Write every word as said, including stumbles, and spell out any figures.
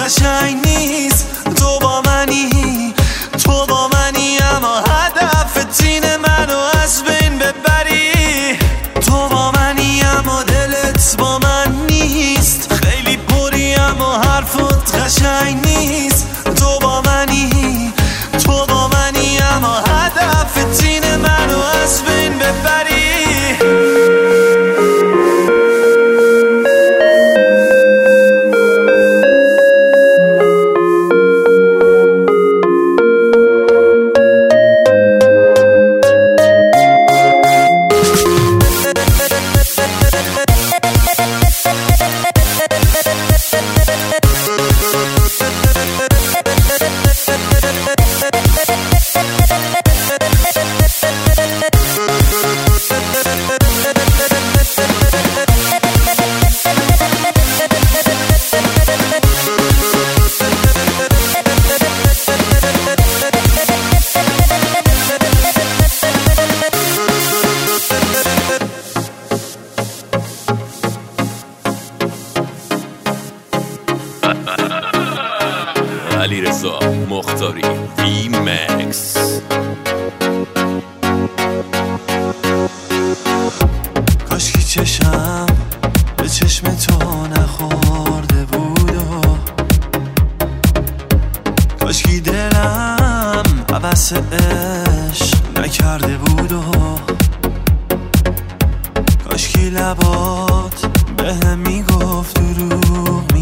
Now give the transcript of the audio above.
قشنگ نیست. تو با منی، تو با منی، اما هدف تین منو از بین ببری. تو با منی اما دلت با من نیست. خیلی پری اما حرفت قشنگ نیست. تو با منی، تو با منی، اما هدف تین منو از بین ببری. علیرضا مختاری ریمکس. کاشکی چشم به چشم تو نخورده بود و کاشکی دلم عبس عشق نکرده بود و کاشکی لبات به هم میگفت دروغ